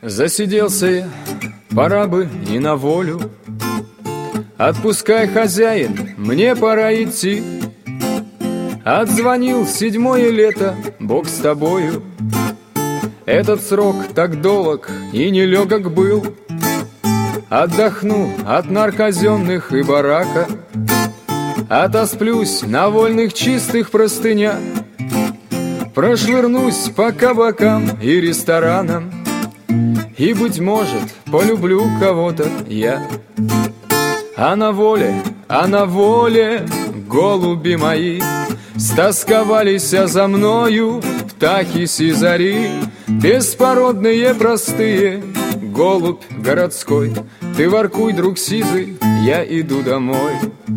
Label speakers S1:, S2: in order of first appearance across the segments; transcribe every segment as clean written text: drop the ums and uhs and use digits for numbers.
S1: Засиделся я, пора бы и на волю. Отпускай, хозяин, мне пора идти. Отзвонил 7-е лето, Бог с тобою. Этот срок так долг и нелегок был. Отдохну от нарказенных и барака, отосплюсь на вольных чистых простынях, прошвырнусь по кабакам и ресторанам, и, быть может, полюблю кого-то я. А на воле, голуби мои, стосковались за мною птахи сизари. Беспородные, простые, голубь городской, ты воркуй, друг сизый, я иду домой.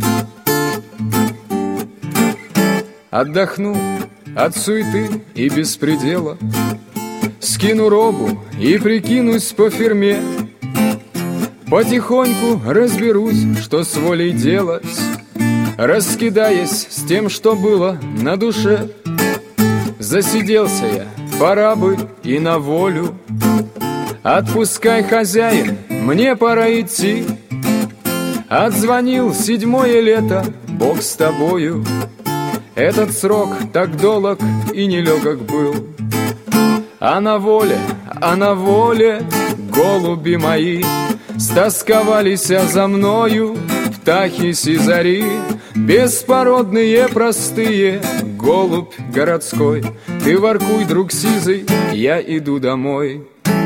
S1: Отдохну от суеты и беспредела, скину робу и прикинусь по ферме. Потихоньку разберусь, что с волей делать, раскидаясь с тем, что было на душе. Засиделся я, пора бы и на волю. Отпускай, хозяин, мне пора идти. Отзвонил 7-е лето, Бог с тобою. Этот срок так долг и нелегок был. А на воле, голуби мои, стосковались за мною птахи сизари. Беспородные, простые, голубь городской, ты воркуй, друг сизый, я иду домой.